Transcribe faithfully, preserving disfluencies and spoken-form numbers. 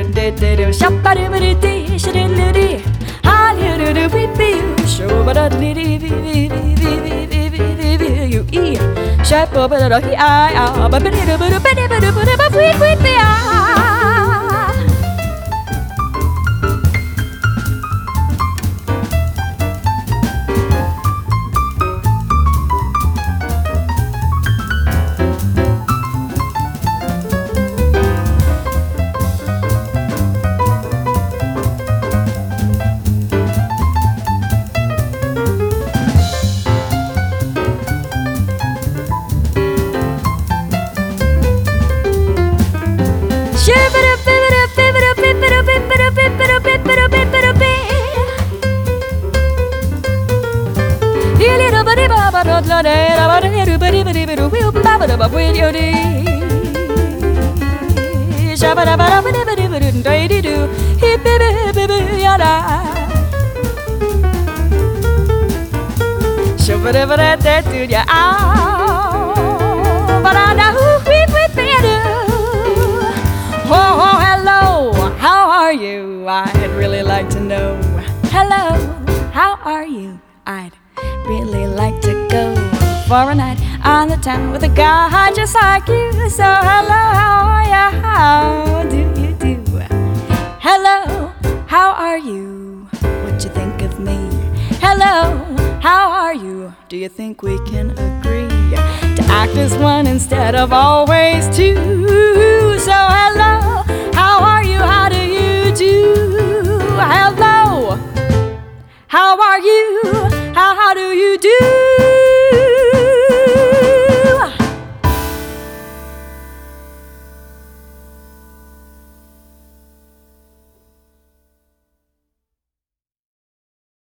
Oh, hello, how are you? I'd really like to know. Hello, how are you? I'd really like to go for a night on the town with a guy just like you. So hello, how are you? How do you do? Hello, how are you? What you think of me? Hello, how are you? Do you think we can agree to act as one instead of always two? So hello,